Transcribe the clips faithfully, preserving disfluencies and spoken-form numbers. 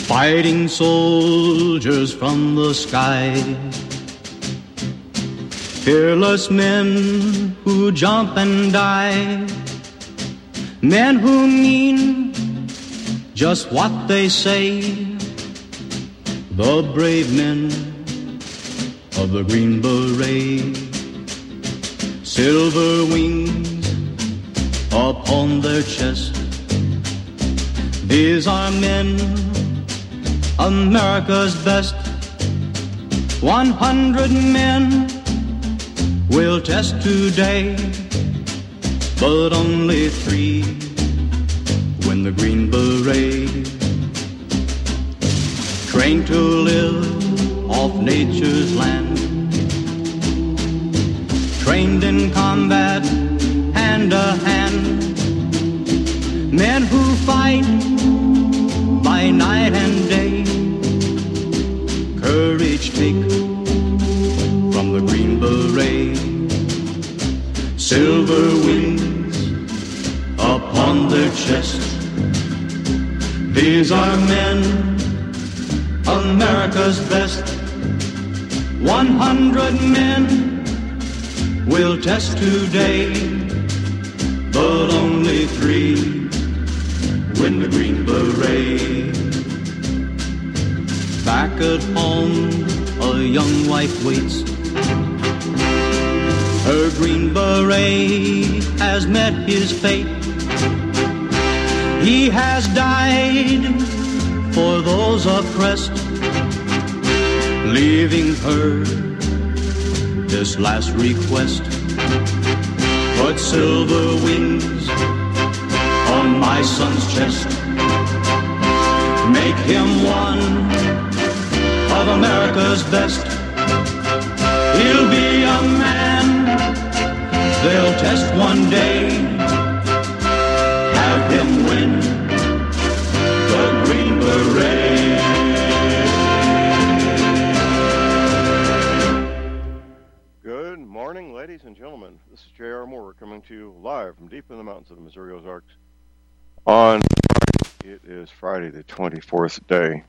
Fighting soldiers from the sky, fearless men who jump and die, men who mean just what they say, the brave men of the Green Beret. Silver wings upon their chest, these are men, America's best. One hundred men will test today, but only three win the Green Beret. Trained to live off nature's land, trained in combat hand to hand, men who fight by night and day, courage take from the Green Beret. Silver wings upon their chest, these are men, America's best. One hundred men will test today, but only three win the Green Beret. Back at home, a young wife waits. Her Green Beret has met his fate. He has died for those oppressed, leaving her this last request. Put silver wings on my son's chest, make him one of America's best. He'll be a man they'll test one day, have him win the Green Beret. Good morning, ladies and gentlemen. This is J R. Moore coming to you live from deep in the mountains of the Missouri Ozarks. On it is Friday, the twenty-fourth day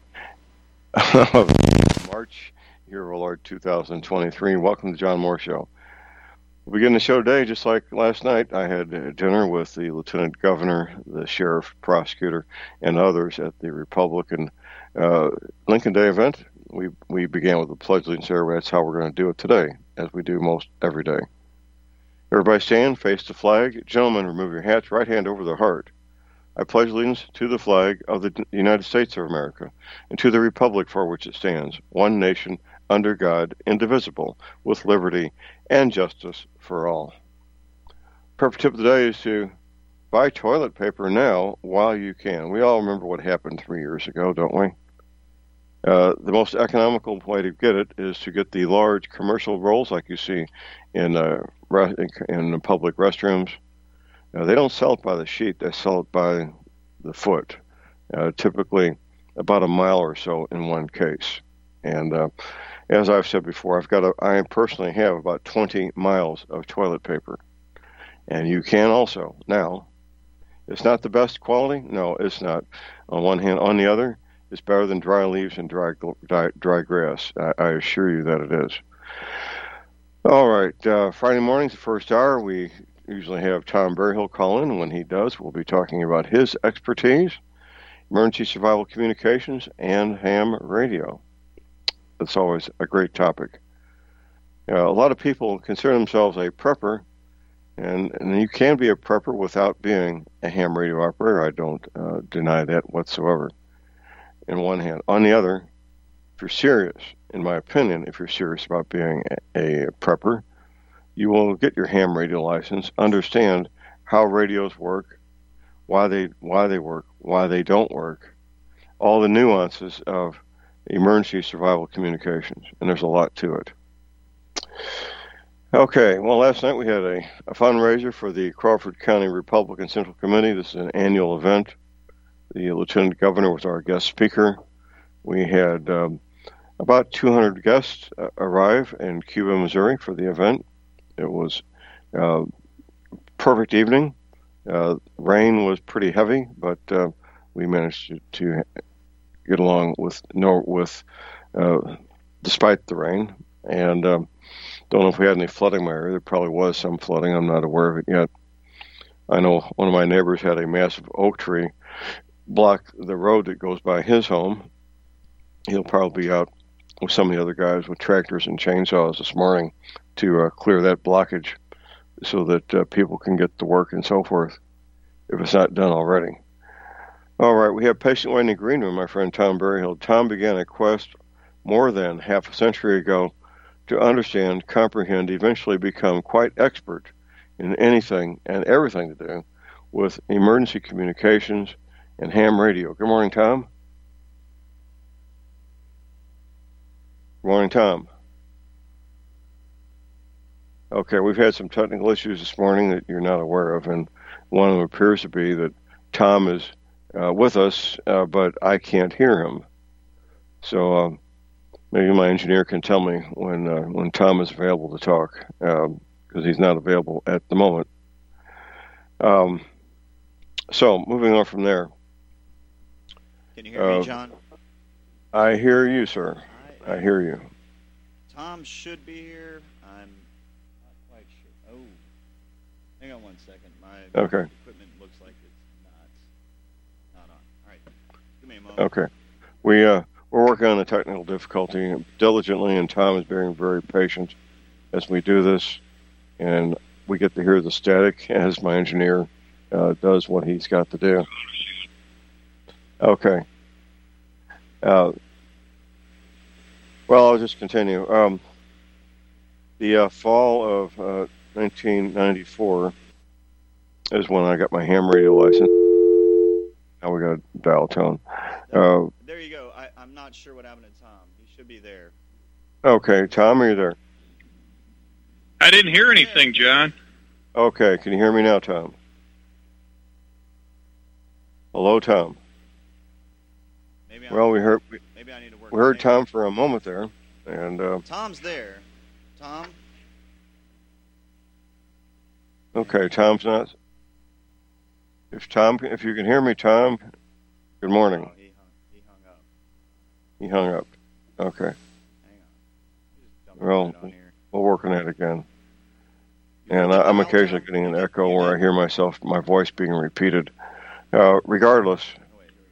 of March, year of our Lord two thousand twenty-three. Welcome to John Moore Show. We'll begin the show today just like last night. I had dinner with the Lieutenant Governor, the Sheriff, Prosecutor, and others at the Republican uh, Lincoln Day event. We we began with the Pledge of Allegiance ceremony. That's how we're going to do it today, as we do most every day. Everybody stand, face the flag. Gentlemen, remove your hats, right hand over the heart. I pledge allegiance to the flag of the United States of America and to the republic for which it stands, one nation, under God, indivisible, with liberty and justice for all. Perfect tip of the day is to buy toilet paper now while you can. We all remember what happened three years ago, don't we? Uh, the most economical way to get it is to get the large commercial rolls like you see in uh, re- in public restrooms. Uh, they don't sell it by the sheet, they sell it by the foot, uh, typically about a mile or so in one case. And uh, as I've said before, I've got a, I personally have about twenty miles of toilet paper. And you can also, now, it's not the best quality. No, it's not. On one hand. On the other, it's better than dry leaves and dry dry, dry grass. I, I assure you that it is. All right, uh, Friday mornings, the first hour, we usually have Tom Berryhill call in. When he does, we'll be talking about his expertise, emergency survival communications, and ham radio. That's always a great topic. Uh, a lot of people consider themselves a prepper, and, and you can be a prepper without being a ham radio operator. I don't uh, deny that whatsoever, in one hand. On the other, if you're serious, in my opinion, if you're serious about being a, a prepper, you will get your ham radio license, understand how radios work, why they why they work, why they don't work, all the nuances of emergency survival communications, and there's a lot to it. Okay, well, last night we had a, a fundraiser for the Crawford County Republican Central Committee. This is an annual event. The Lieutenant Governor was our guest speaker. We had um, about two hundred guests uh, arrive in Cuba, Missouri for the event. It was a uh, perfect evening. Uh, rain was pretty heavy, but uh, we managed to, to get along with no with uh, despite the rain. And um, don't know if we had any flooding in my area. There probably was some flooding. I'm not aware of it yet. I know one of my neighbors had a massive oak tree block the road that goes by his home. He'll probably be out with some of the other guys with tractors and chainsaws this morning to uh, clear that blockage so that uh, people can get to work and so forth, if it's not done already. All right, we have patient waiting in the green room, my friend Tom Berryhill. Tom began a quest more than half a century ago to understand, comprehend, eventually become quite expert in anything and everything to do with emergency communications and ham radio. Good morning, Tom. Good morning, Tom. Okay, we've had some technical issues this morning that you're not aware of, and one of them appears to be that Tom is uh, with us, uh, but I can't hear him. So um, maybe my engineer can tell me when uh, when Tom is available to talk, because um, he's not available at the moment. Um, so moving on from there. Can you hear uh, me, John? I hear you, sir. I, I hear you. Tom should be here. I'm not quite sure. Oh, hang on one second. My okay. equipment looks like it's not not on. All right, give me a moment. Okay, we uh we're working on the technical difficulty diligently, and Tom is being very patient as we do this, and we get to hear the static as my engineer uh, does what he's got to do. Okay. Uh, well, I'll just continue. Um, the uh, fall of uh, nineteen ninety-four is when I got my ham radio license. Now we got a dial tone. There, Uh, there you go. I, I'm not sure what happened to Tom. He should be there. okay, Tom, are you there? I didn't hear anything, John. Okay, can you hear me now, Tom? Hello, Tom. Maybe Well, I'm, we heard we, maybe I need to work. we heard maybe. Tom for a moment there, and uh, Tom's there. Tom. okay, Tom's not. If Tom, if you can hear me, Tom, good morning. Oh, he hung. He hung up. He hung up. Okay, Hang on. He just dumped Well, it on here. we'll work on that again. You And worked I, it I'm out, occasionally Tom? getting an You did- echo you where did- I hear myself, my voice being repeated. Uh, regardless, Oh, wait, here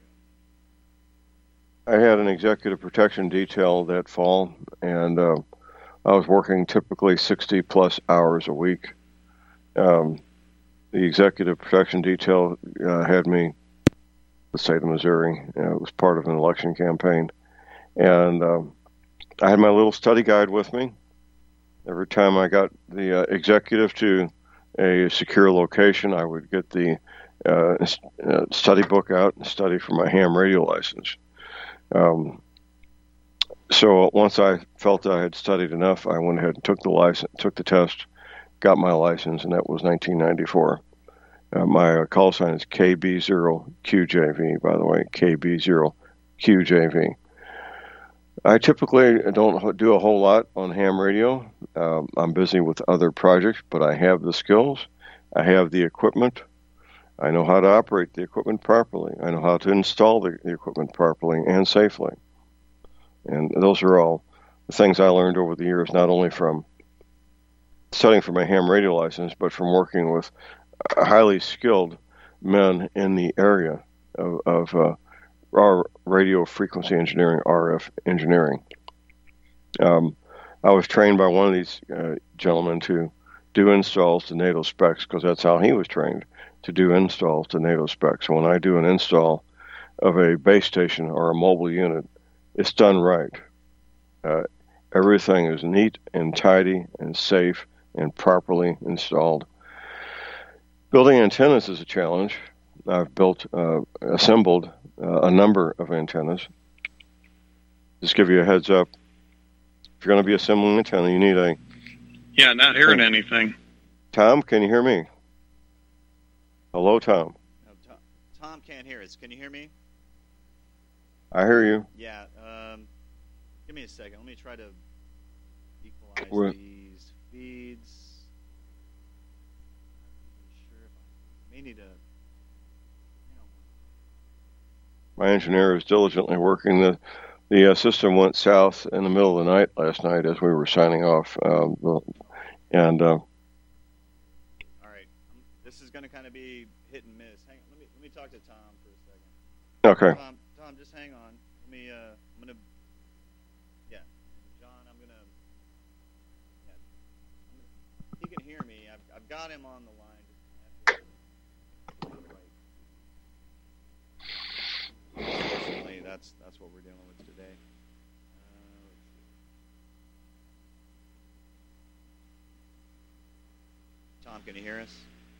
we go. I had an executive protection detail that fall, and uh, I was working typically sixty plus hours a week. Um, the executive protection detail uh, had me the state of Missouri. Uh, it was part of an election campaign, and um, I had my little study guide with me. Every time I got the uh, executive to a secure location, I would get the uh, uh, study book out and study for my ham radio license. Um, so once I felt I had studied enough, I went ahead and took the license, took the test, got my license, and that was nineteen ninety-four. Uh, my uh, call sign is K B zero Q J V, by the way, K B zero Q J V. I typically don't do a whole lot on ham radio. Um, I'm busy with other projects, but I have the skills. I have the equipment. I know how to operate the equipment properly. I know how to install the, the equipment properly and safely. And those are all the things I learned over the years, not only from studying for my ham radio license, but from working with highly skilled men in the area of, of uh, our radio frequency engineering, R F engineering. Um, I was trained by one of these uh, gentlemen to do installs to NATO specs, because that's how he was trained, to do installs to NATO specs. So when I do an install of a base station or a mobile unit, it's done right. Uh, everything is neat and tidy and safe and properly installed. Building antennas is a challenge. I've built, uh, assembled uh, a number of antennas. Just give you a heads up. If you're going to be assembling an antenna, you need a... Yeah, not hearing anything. Tom, can you hear me? Hello, Tom. No, Tom, Tom can't hear us. Can you hear me? I hear you. Yeah. Um, give me a second. Let me try to equalize We're- these feeds. I'm not even sure if I may need to. You know, my engineer is diligently working. The the uh, system went south in the middle of the night last night as we were signing off, um, and. Uh, All right, this is going to kind of be hit and miss. Hang, let me let me talk to Tom for a second. Okay. Tom, Tom, just hang on. Let me. Uh, I'm gonna. Yeah, John, I'm gonna. Yeah, I'm gonna, he can hear me. I've I've got him on the line. Unfortunately, that's that's what we're dealing with today. Uh, let's see. Tom, can you hear us?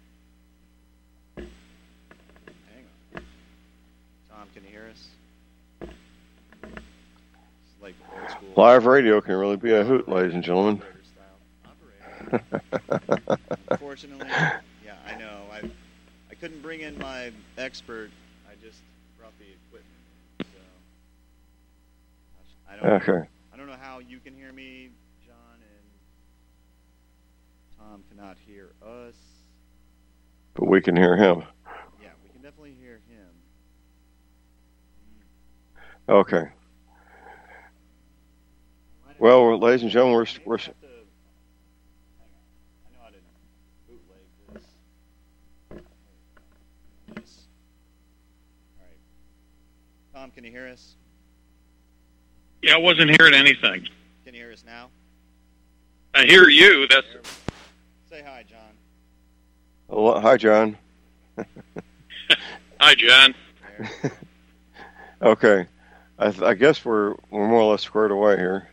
Hang on. Tom, can you hear us? It's like old school. Live radio can really be a hoot, ladies and gentlemen. Operator style. Unfortunately, yeah, I know. I I couldn't bring in my expert. I just brought the equipment in, so I don't. Okay. I don't know how you can hear me, John, and Tom cannot hear us. But we can hear him. Yeah, we can definitely hear him. Okay. Well, we're, ladies and gentlemen, we're we're. I know I didn't bootleg this. This. All right. Tom, can you hear us? Yeah, I wasn't hearing anything. Can you hear us now? I hear you. That's Say hi, John. Hello, hi, John. hi, John. There. Okay. I, th- I guess we're we're more or less squared away here.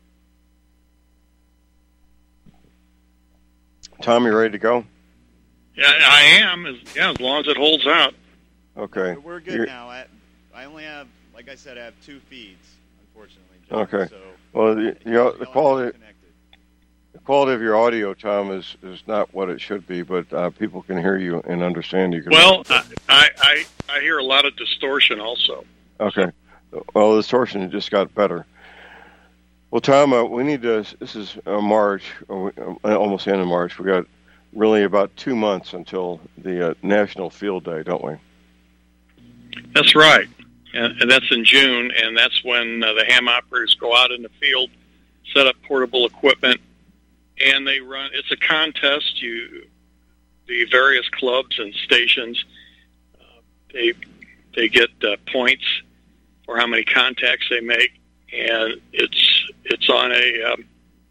Tom, you ready to go? Yeah, I am. As, yeah, as long as it holds out. Okay. We're good You're- now. I, I only have, like I said, I have two feeds, unfortunately, John. Okay. So Well, the, you know, the y'all quality are connected. the quality of your audio, Tom, is, is not what it should be, but uh, people can hear you and understand you. Well, I, I I I hear a lot of distortion also. Okay. Well, the distortion just got better. Well, Tom, uh, we need to. This is uh, March, or we, uh, almost the end of March. We got really about two months until the uh, National Field Day, don't we? That's right, and, and that's in June, and that's when uh, the ham operators go out in the field, set up portable equipment, and they run. It's a contest. You, the various clubs and stations, uh, they they get uh, points for how many contacts they make, and it's it's on a um,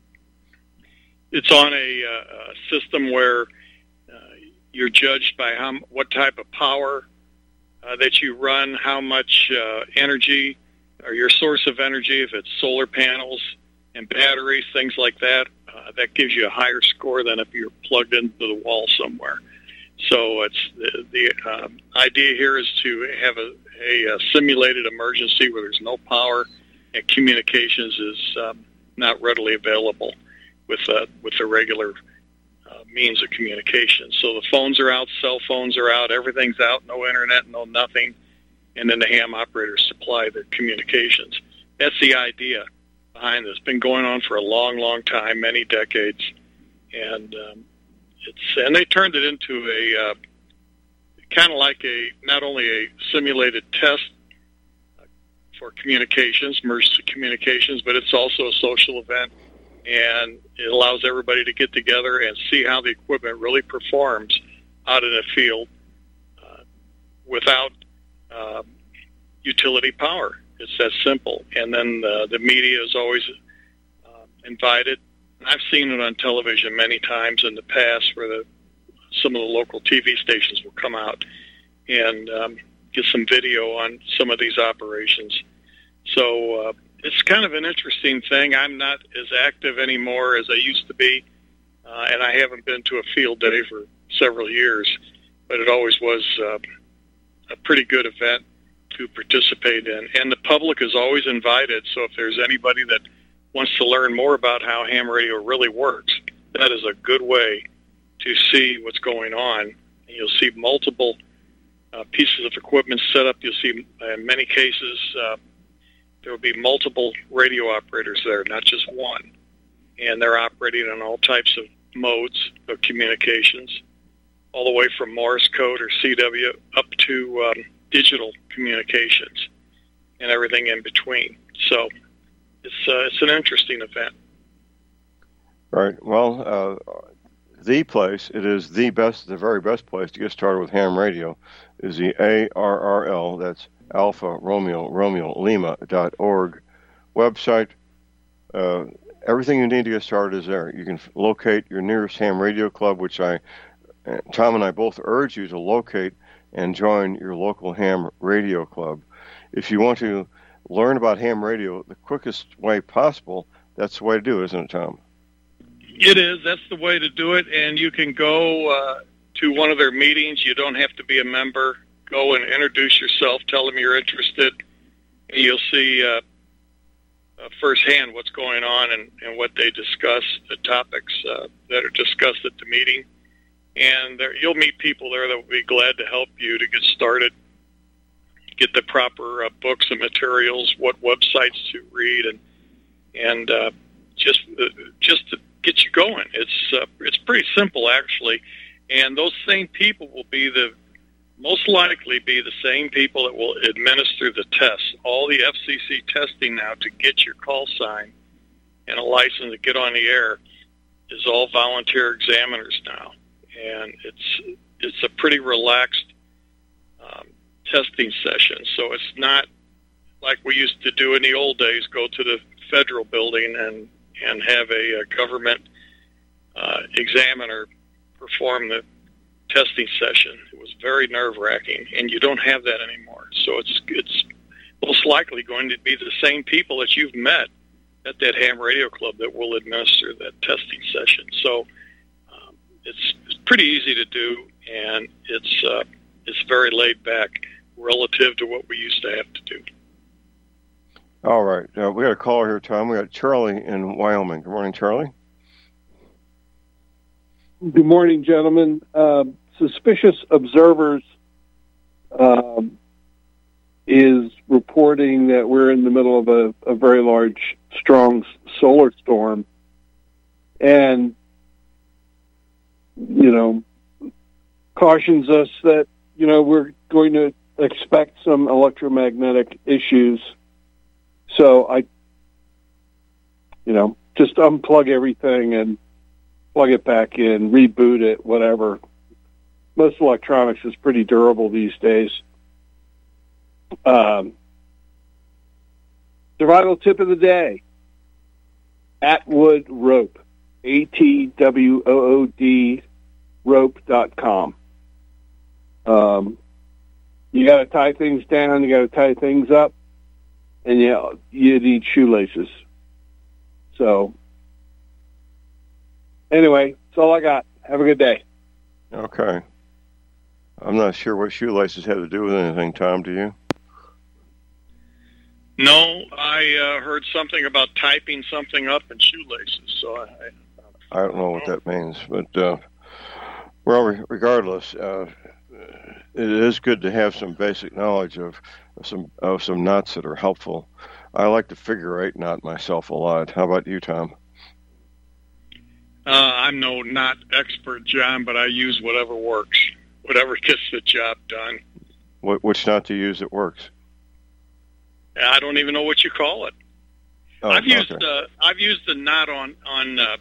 it's on a, uh, a system where uh, you're judged by how what type of power uh, that you run, how much uh, energy or your source of energy, if it's solar panels and batteries, things like that. Uh, that gives you a higher score than if you're plugged into the wall somewhere. So it's the, the um, idea here is to have a, a, a simulated emergency where there's no power and communications is um, not readily available with uh, with the regular uh, means of communication. So the phones are out, cell phones are out, everything's out, no internet, no nothing, and then the ham operators supply the communications. That's the idea behind this. It's been going on for a long, long time, many decades, and um, it's and they turned it into a uh, kind of like a not only a simulated test for communications, emergency communications, but it's also a social event, and it allows everybody to get together and see how the equipment really performs out in the field uh, without uh, utility power. It's that simple. And then uh, the media is always uh, invited. I've seen it on television many times in the past where the, some of the local T V stations will come out and um, get some video on some of these operations. So uh, it's kind of an interesting thing. I'm not as active anymore as I used to be, uh, and I haven't been to a field day for several years, but it always was uh, a pretty good event to participate in. And the public is always invited, so if there's anybody that wants to learn more about how ham radio really works, that is a good way to see what's going on. And you'll see multiple uh, pieces of equipment set up. You'll see, in many cases, uh, there will be multiple radio operators there, not just one. And they're operating on all types of modes of communications, all the way from Morse code or C W up to um, digital communications. and everything in between. So it's uh, it's an interesting event. Right. Well, uh, the place, it is the best, the very best place to get started with ham radio is the A R R L, that's Alpha Romeo Romeo Lima dot org website. Uh, everything you need to get started is there. You can f- locate your nearest ham radio club, which I, Tom and I both urge you to locate and join your local ham radio club. If you want to learn about ham radio the quickest way possible, that's the way to do it, isn't it, Tom? It is. That's the way to do it. And you can go uh, to one of their meetings. You don't have to be a member. Go and introduce yourself. Tell them you're interested. And you'll see uh, uh, firsthand what's going on and, and what they discuss, the topics uh, that are discussed at the meeting. And there, you'll meet people there that will be glad to help you to get started, get the proper uh, books and materials, what websites to read, and and uh, just uh, just to get you going. It's uh, it's pretty simple, actually, and those same people will be the most likely be the same people that will administer the tests. All the F C C testing now to get your call sign and a license to get on the air is all volunteer examiners now, and it's it's a pretty relaxed um, testing session. So it's not like we used to do in the old days, go to the federal building and and have a, a government uh, examiner perform the testing session. It was very nerve-wracking, and you don't have that anymore. So it's it's most likely going to be the same people that you've met at that ham radio club that will administer that testing session. So um, it's, it's pretty easy to do, and it's uh, it's very laid back relative to what we used to have to do. All right. Uh, we got a caller here, Tom. We got Charlie in Wyoming. Good morning, Charlie. Good morning, gentlemen. Uh, Suspicious Observers um, is reporting that we're in the middle of a, a very large, strong solar storm. And, you know, cautions us that, you know, we're going to expect some electromagnetic issues. So I, you know, just unplug everything and plug it back in, reboot it, whatever. Most electronics is pretty durable these days. Um, survival tip of the day, Atwood Rope, A T W O O D rope dot com. Um, you got to tie things down, you got to tie things up, and you, you need shoelaces. So, anyway, that's all I got. Have a good day. Okay. I'm not sure what shoelaces have to do with anything, Tom, do you? No, I uh, heard something about typing something up in shoelaces, so I... I don't know what that means, but, uh, well, re- regardless, uh, it is good to have some basic knowledge of some of some knots that are helpful. I like the figure eight knot myself a lot. How about you, Tom? Uh, I'm no not expert, John, but I use whatever works, whatever gets the job done. What, which knot do you use that works? I don't even know what you call it. Oh, I've used okay. uh, I've used the knot on on uh,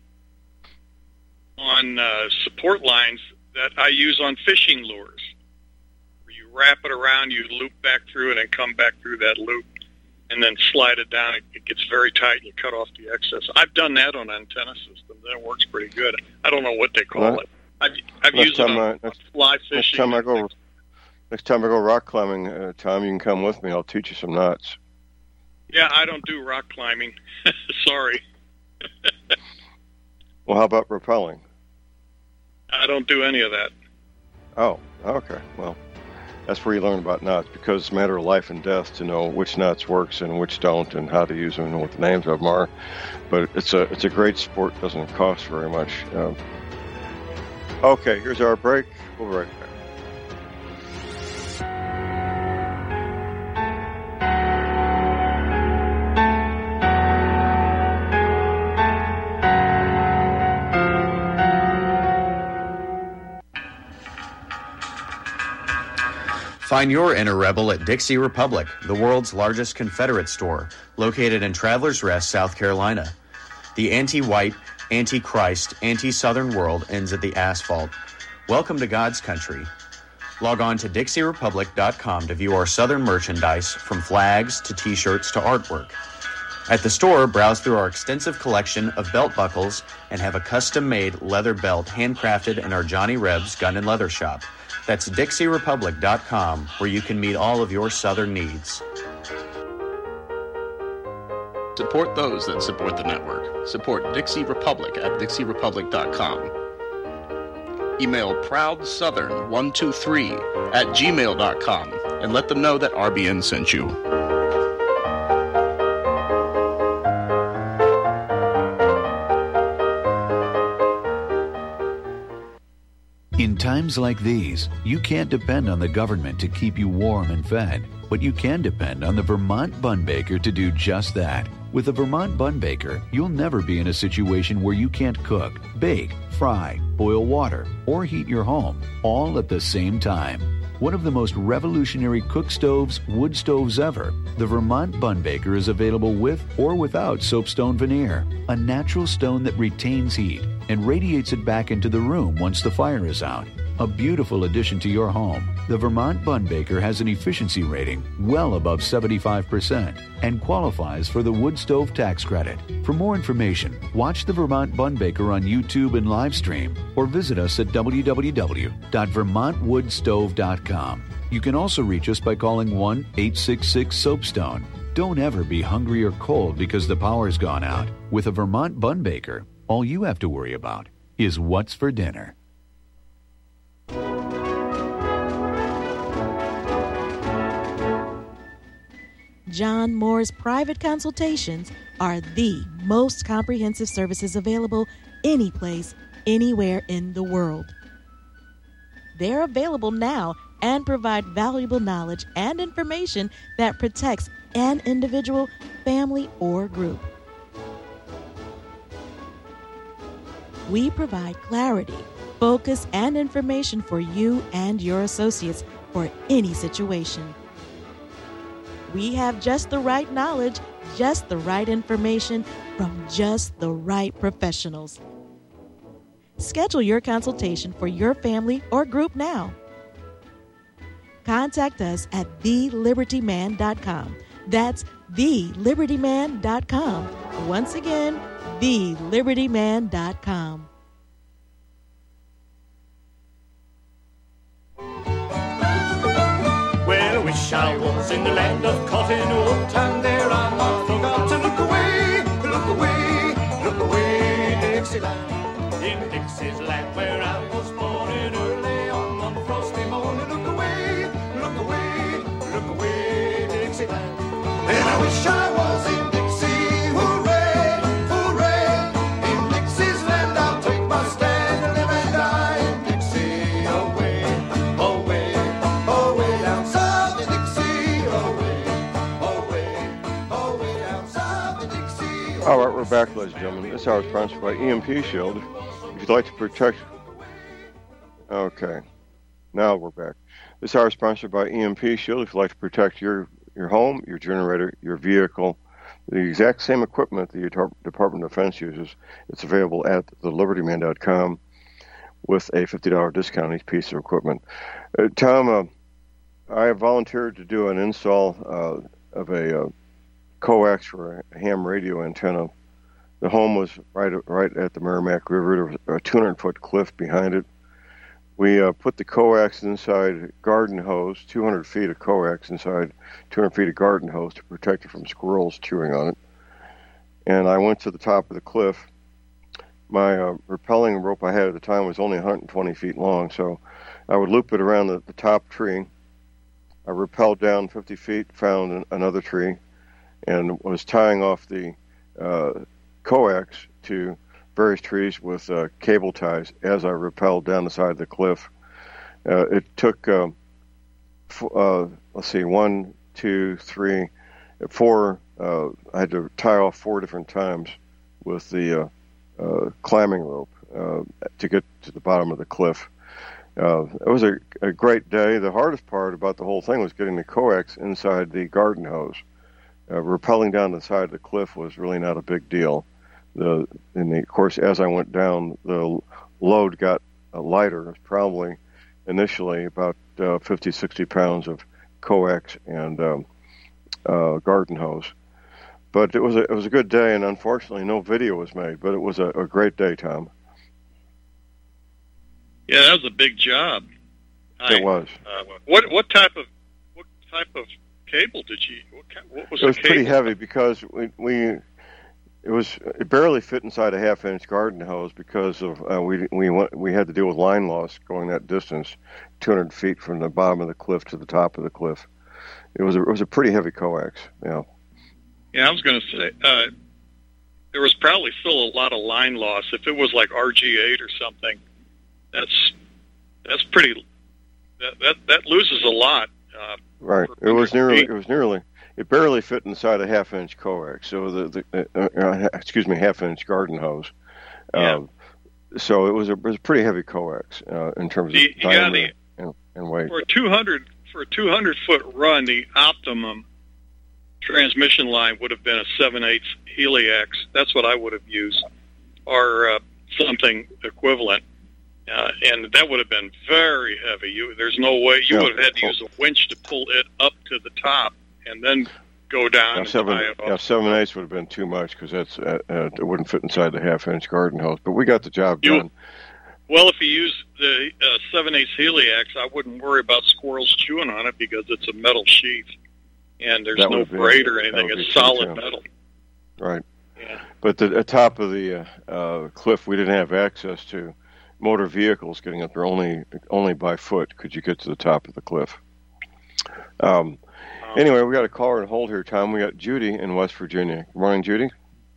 on uh, support lines that I use on fishing lures. Where you wrap it around, you loop back through it, and come back through that loop, and then slide it down. It, it gets very tight, and you cut off the excess. I've done that on antenna systems, and it works pretty good. I don't know what they call Well, it. I've, I've next used it time on, I- on next- fly fishing. Next time I and go, things. next time I go rock climbing, uh, Tom, you can come with me. I'll teach you some knots. Yeah, I don't do rock climbing. Sorry. Well, how about rappelling? I don't do any of that. Oh, okay. Well, that's where you learn about knots, because it's a matter of life and death to know which knots works and which don't, and how to use them and what the names of them are. But it's a it's a great sport. Doesn't cost very much. Um, okay, here's our break. We'll be right back. Find your inner rebel at Dixie Republic, the world's largest Confederate store, located in Travelers Rest, South Carolina. The anti-white, anti-Christ, anti-Southern world ends at the asphalt. Welcome to God's country. Log on to Dixie Republic dot com to view our Southern merchandise, from flags to t-shirts to artwork. At the store, browse through our extensive collection of belt buckles and have a custom-made leather belt handcrafted in our Johnny Rebs Gun and Leather Shop. That's Dixie Republic dot com, where you can meet all of your Southern needs. Support those that support the network. Support Dixie Republic at Dixie Republic dot com. Email proud southern one two three at gmail dot com and let them know that R B N sent you. In times like these, you can't depend on the government to keep you warm and fed, but you can depend on the Vermont Bun Baker to do just that. With the Vermont Bun Baker, you'll never be in a situation where you can't cook, bake, fry, boil water, or heat your home, all at the same time. One of the most revolutionary cook stoves, wood stoves ever, the Vermont Bun Baker is available with or without soapstone veneer, a natural stone that retains heat and radiates it back into the room once the fire is out. A beautiful addition to your home, the Vermont Bun Baker has an efficiency rating well above seventy-five percent and qualifies for the wood stove tax credit. For more information, watch the Vermont Bun Baker on YouTube and live stream, or visit us at w w w dot vermont wood stove dot com. You can also reach us by calling one eight six six soapstone. Don't ever be hungry or cold because the power's gone out. With a Vermont Bun Baker, all you have to worry about is what's for dinner. John Moore's private consultations are the most comprehensive services available any place, anywhere in the world. They're available now and provide valuable knowledge and information that protects an individual, family, or group. We provide clarity, focus, and information for you and your associates for any situation. We have just the right knowledge, just the right information from just the right professionals. Schedule your consultation for your family or group now. Contact us at the liberty man dot com. That's the liberty man dot com. Once again, the liberty man dot com. Well, I wish I was in the land of cotton, old time there I not forgot to look away, look away, look away, Dixieland. In Dixie's land where I was born, and early on one frosty morning, look away, look away, look away, Dixieland. And I wish I was in Dixie, hooray, hooray. In Dixie's land I'll take my stand and live and die in Dixie, away, away, away down south in Dixie, away, away, away down south in Dixie. All right, we're back, ladies and gentlemen. This hour is sponsored by E M P Shield. If you'd like to protect... Okay, now we're back. This hour is sponsored by E M P Shield. If you'd like to protect your, your home, your generator, your vehicle, the exact same equipment the Department of Defense uses, it's available at the liberty man dot com with a fifty dollars discount on each piece of equipment. Uh, Tom, uh, I have volunteered to do an install uh, of a uh, coax for a ham radio antenna. The home was right right at the Merrimack River. There was a two hundred foot cliff behind it. We uh, put the coax inside garden hose, two hundred feet of coax inside two hundred feet of garden hose to protect it from squirrels chewing on it. And I went to the top of the cliff. My uh, rappelling rope I had at the time was only one hundred twenty feet long, so I would loop it around the, the top tree. I rappelled down fifty feet, found an, another tree, and was tying off the uh, coax to various trees with uh, cable ties as I rappelled down the side of the cliff. Uh, it took, uh, f- uh, let's see, one, two, three, four. Uh, I had to tie off four different times with the uh, uh, climbing rope uh, to get to the bottom of the cliff. uh, it was a, a great day. The hardest part about the whole thing was getting the coax inside the garden hose. Uh, rappelling down the side of the cliff was really not a big deal. The, and the, of course, as I went down, the load got uh, lighter. It was probably initially about uh, fifty, sixty pounds of coax and um, uh, garden hose. But it was a, it was a good day, and unfortunately, no video was made. But it was a, a great day, Tom. Yeah, that was a big job. It I, was. Uh, what what type of what type of cable did you? What, what was it was the pretty cable? heavy because we we it was it barely fit inside a half inch garden hose because of uh, we we went, we had to deal with line loss going that distance, two hundred feet from the bottom of the cliff to the top of the cliff. It was a, it was a pretty heavy coax. Yeah. Yeah, I was going to say uh, there was probably still a lot of line loss. If it was like R G eight or something, that's that's pretty. That that, that loses a lot. Uh, right. It was nearly. It was nearly. It barely fit inside a half-inch coax. So the, the uh, uh, excuse me, half-inch garden hose. Yeah. Um, so it was a, it was a pretty heavy coax uh, in terms of you, you diameter and, and weight. For a two hundred for a two hundred foot run, the optimum transmission line would have been a seven eighths Helix. That's what I would have used, or uh, something equivalent. Uh, and that would have been very heavy. You, there's no way you yeah. would have had to use a winch to pull it up to the top and then go down yeah, and seven, tie it off. Yeah, seven eighths would have been too much because that's uh, uh, it wouldn't fit inside the half-inch garden hose. But we got the job you, done. Well, if you use the uh, seven eighths Helix, I wouldn't worry about squirrels chewing on it because it's a metal sheath, and there's that no braid or anything. It's solid too. metal. Right. Yeah. But the, at the top of the uh, uh, cliff, we didn't have access to motor vehicles getting up there. Only only by foot could you get to the top of the cliff. Um, um, anyway, we got a caller on hold here, Tom. We got Judy in West Virginia. Good morning, Judy.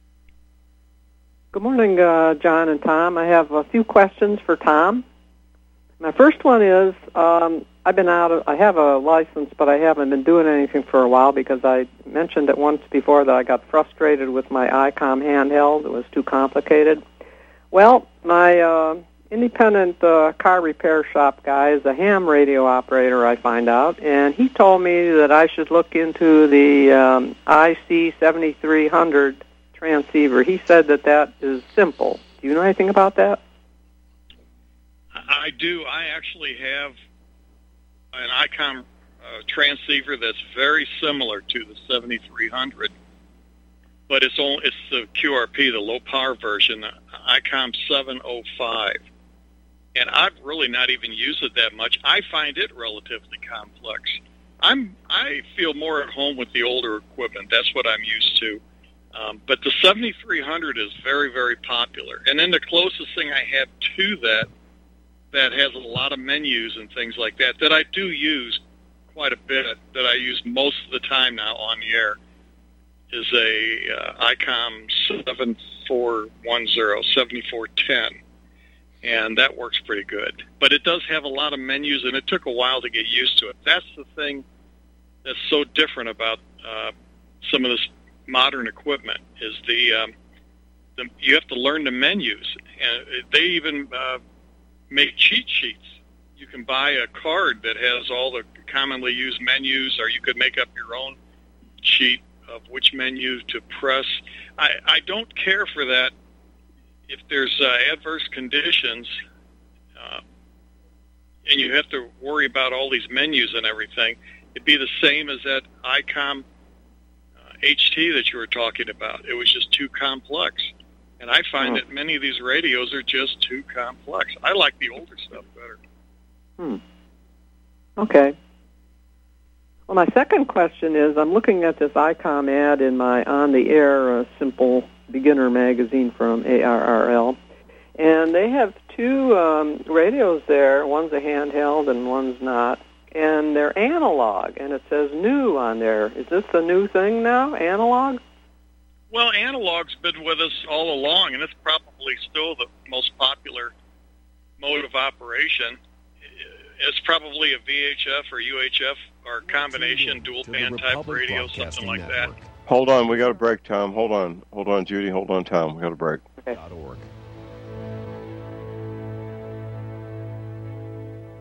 Good morning, uh, John and Tom. I have a few questions for Tom. My first one is, um, I've been out of, I have a license, but I haven't been doing anything for a while because I mentioned it once before that I got frustrated with my ICOM handheld. It was too complicated. Well, my uh, independent uh, car repair shop guy is a ham radio operator, I find out, and he told me that I should look into the um, I C seventy-three hundred transceiver. He said that that is simple. Do you know anything about that? I do. I actually have an ICOM uh, transceiver that's very similar to the seventy-three hundred, but it's only, it's the Q R P, the low power version, the ICOM seven oh five. And I've really not even used it that much. I find it relatively complex. I'm I feel more at home with the older equipment. That's what I'm used to. Um, but the seventy-three hundred is very, very popular. And then the closest thing I have to that that has a lot of menus and things like that that I do use quite a bit, that I use most of the time now on the air, is a uh, ICOM seven four one zero, seventy-four ten. And that works pretty good. But it does have a lot of menus, and it took a while to get used to it. That's the thing that's so different about uh, some of this modern equipment is the, um, the you have to learn the menus. And they even uh, make cheat sheets. You can buy a card that has all the commonly used menus, or you could make up your own sheet of which menu to press. I, I don't care for that. If there's uh, adverse conditions, uh, and you have to worry about all these menus and everything, it'd be the same as that ICOM uh, H T that you were talking about. It was just too complex. And I find oh. that many of these radios are just too complex. I like the older stuff better. Hmm. Okay. Well, my second question is, I'm looking at this ICOM ad in my on-the-air uh, simple beginner magazine from A R R L, and they have two um, radios there. One's a handheld and one's not, and they're analog, and it says new on there. Is this a new thing now, analog? Well, analog's been with us all along, and it's probably still the most popular mode of operation. It's probably a V H F or U H F or a combination dual band type radio, something like that. Hold on, we got a break, Tom. Hold on. Hold on, Judy. Hold on, Tom. We got a break. Okay.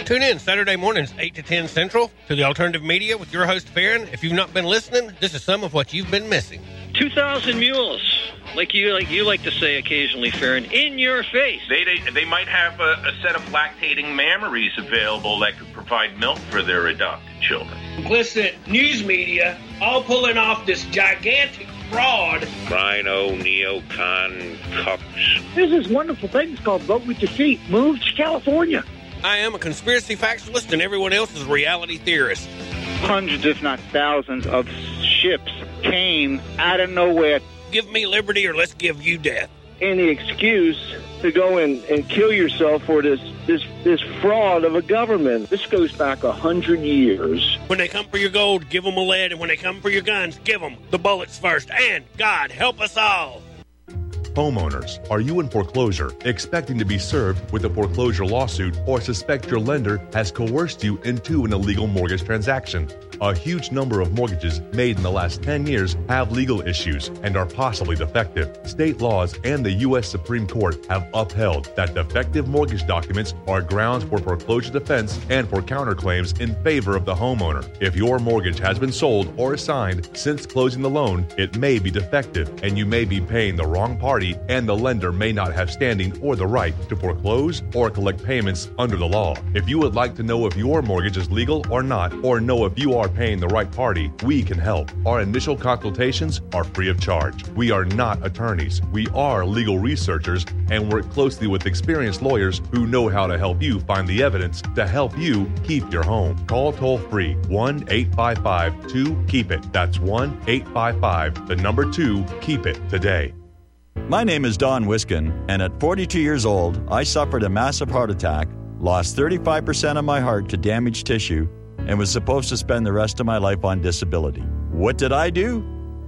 Tune in Saturday mornings, eight to ten Central, to the Alternative Media with your host, Farron. If you've not been listening, this is some of what you've been missing. two thousand mules, like you like you like to say occasionally, Farron, in your face. They they, they might have a, a set of lactating mammaries available that could provide milk for their adopted children. Complicit news media all pulling off this gigantic fraud. Rhino, neocon, cucks. There's this wonderful thing it's called Vote With Your Feet. Move to California. I am a conspiracy factualist, and everyone else is a reality theorist. Hundreds, if not thousands, of ships came out of nowhere. Give me liberty or let's give you death. Any excuse to go in and kill yourself for this this this fraud of a government. This goes back a hundred years. When they come for your gold, give them a lead, and when they come for your guns, give them the bullets first. And God help us all. Homeowners, are you in foreclosure, expecting to be served with a foreclosure lawsuit, or suspect your lender has coerced you into an illegal mortgage transaction? A huge number of mortgages made in the last ten years have legal issues and are possibly defective. State laws and the U S Supreme Court have upheld that defective mortgage documents are grounds for foreclosure defense and for counterclaims in favor of the homeowner. If your mortgage has been sold or assigned since closing the loan, it may be defective and you may be paying the wrong party, and the lender may not have standing or the right to foreclose or collect payments under the law. If you would like to know if your mortgage is legal or not, or know if you are paying the right party, we can help. Our initial consultations are free of charge. We are not attorneys. We are legal researchers and work closely with experienced lawyers who know how to help you find the evidence to help you keep your home. Call toll free one eight five five two keep it. That's one eight five five, the number two, keep it today. My name is Don Wiskin, and at forty-two years old, I suffered a massive heart attack, lost thirty-five percent of my heart to damaged tissue, and was supposed to spend the rest of my life on disability. What did I do?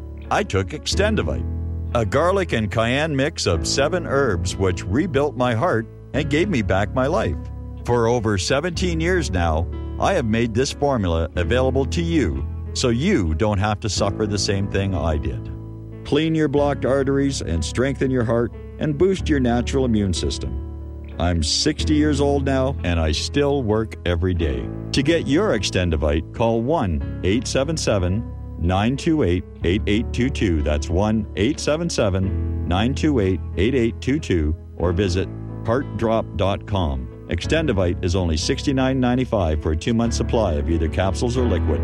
I took Extendivite, a garlic and cayenne mix of seven herbs which rebuilt my heart and gave me back my life. For over seventeen years now, I have made this formula available to you so you don't have to suffer the same thing I did. Clean your blocked arteries and strengthen your heart and boost your natural immune system. I'm sixty years old now, and I still work every day. To get your Extendivite, call one eight seven seven nine two eight eight eight two two. That's one eight seven seven nine two eight eight eight two two, or visit heart drop dot com. Extendivite is only sixty-nine ninety-five for a two-month supply of either capsules or liquid.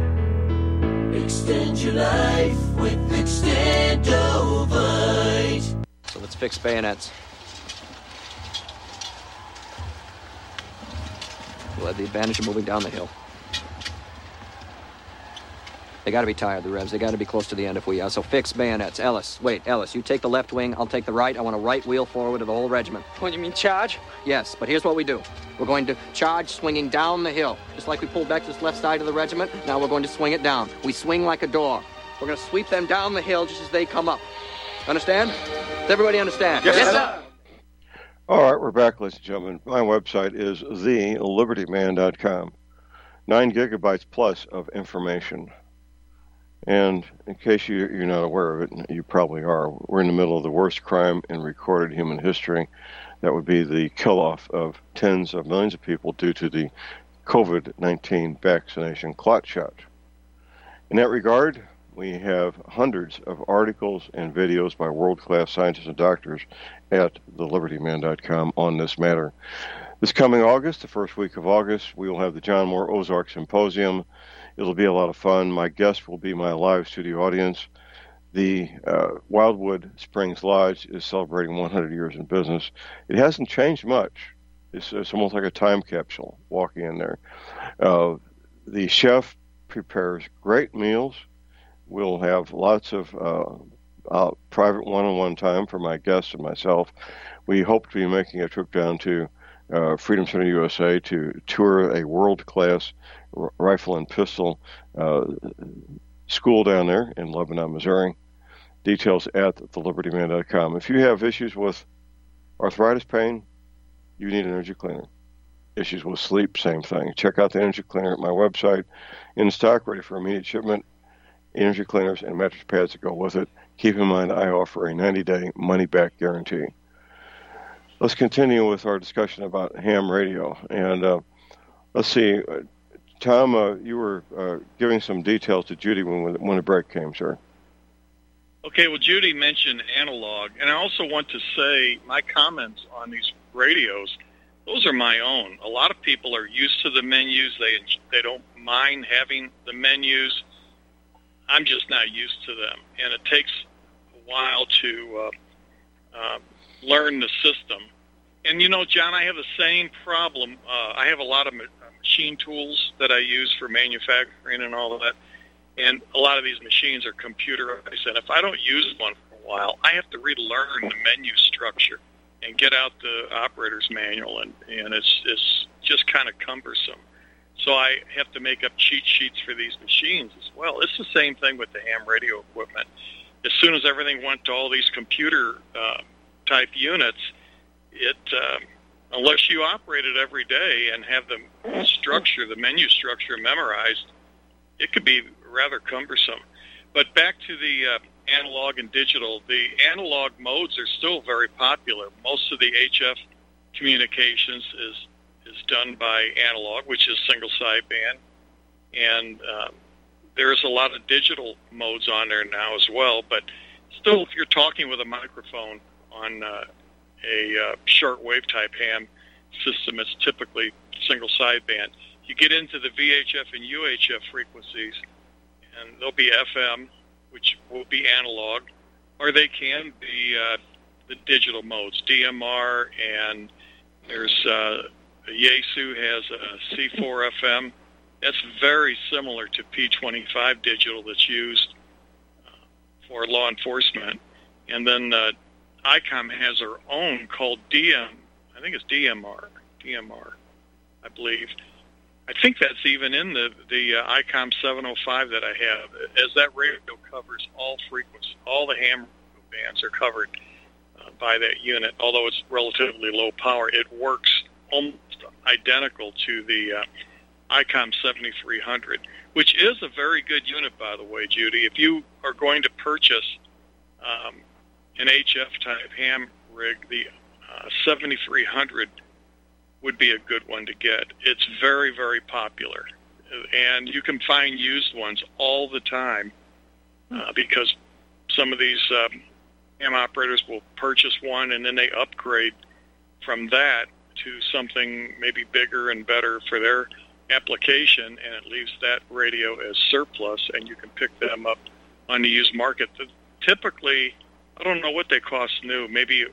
Extend your life with Extendovite. So let's fix bayonets. We'll have the advantage of moving down the hill. They got to be tired, the revs. They got to be close to the end if we are. So fix bayonets. Ellis, wait, Ellis, you take the left wing, I'll take the right. I want a right wheel forward of the whole regiment. What, you mean charge? Yes, but here's what we do. We're going to charge swinging down the hill. Just like we pulled back this left side of the regiment, now we're going to swing it down. We swing like a door. We're going to sweep them down the hill just as they come up. Understand? Does everybody understand? Yes, yes sir. All right, we're back, ladies and gentlemen. My website is the liberty man dot com. Nine gigabytes plus of information. And in case you, you're not aware of it, and you probably are, we're in the middle of the worst crime in recorded human history. That would be the kill-off of tens of millions of people due to the COVID nineteen vaccination clot shot. In that regard, we have hundreds of articles and videos by world-class scientists and doctors at the liberty man dot com on this matter. This coming August, the first week of August, we will have the John Moore Ozark Symposium. It'll be a lot of fun. My guest will be my live studio audience. The uh, Wildwood Springs Lodge is celebrating one hundred years in business. It hasn't changed much. It's, it's almost like a time capsule walking in there. Uh, the chef prepares great meals. We'll have lots of uh, uh, private one-on-one time for my guests and myself. We hope to be making a trip down to uh, Freedom Center U S A to tour a world-class r- rifle and pistol uh, school down there in Lebanon, Missouri. Details at the liberty man dot com. If you have issues with arthritis pain, you need an energy cleaner. Issues with sleep, same thing. Check out the energy cleaner at my website. In stock, ready for immediate shipment. Energy cleaners and mattress pads that go with it. Keep in mind, I offer a ninety-day money-back guarantee. Let's continue with our discussion about ham radio. And uh, Let's see. Uh, Tom, uh, you were uh, giving some details to Judy when, when the break came, sir. Okay, well, Judy mentioned analog, and I also want to say my comments on these radios, those are my own. A lot of people are used to the menus. They they don't mind having the menus. I'm just not used to them, and it takes a while to uh, uh, learn the system. And, you know, John, I have the same problem. Uh, I have a lot of ma- machine tools that I use for manufacturing and all of that, and a lot of these machines are computerized, and if I don't use one for a while, I have to relearn the menu structure and get out the operator's manual, and, and it's, it's just kind of cumbersome. So I have to make up cheat sheets for these machines as well. It's the same thing with the ham radio equipment. As soon as everything went to all these computer-type uh, units, it uh, unless you operate it every day and have the structure, the menu structure memorized, it could be rather cumbersome. But back to the uh, analog and digital, the analog modes are still very popular. Most of the H F communications is is done by analog, which is single sideband, and uh, there's a lot of digital modes on there now as well. But still, if you're talking with a microphone on uh, a uh, shortwave type ham system, it's typically single sideband. You get into the V H F and U H F frequencies, and there'll be F M, which will be analog, or they can be uh, the digital modes, D M R, and there's uh, Yaesu has a C four F M. That's very similar to P twenty-five digital that's used uh, for law enforcement. And then uh, I COM has their own called D M, I think it's D M R, D M R, I believe. I think that's even in the, the uh, I COM seven oh five that I have, as that radio covers all frequencies. All the ham bands are covered uh, by that unit. Although it's relatively low power, it works almost identical to the uh, I COM seventy-three hundred, which is a very good unit, by the way, Judy. If you are going to purchase um, an H F type ham rig, the uh, seventy-three hundred would be a good one to get. It's very, very popular, and you can find used ones all the time uh, because some of these um, ham operators will purchase one and then they upgrade from that to something maybe bigger and better for their application, and it leaves that radio as surplus, and you can pick them up on the used market. Typically, I don't know what they cost new, maybe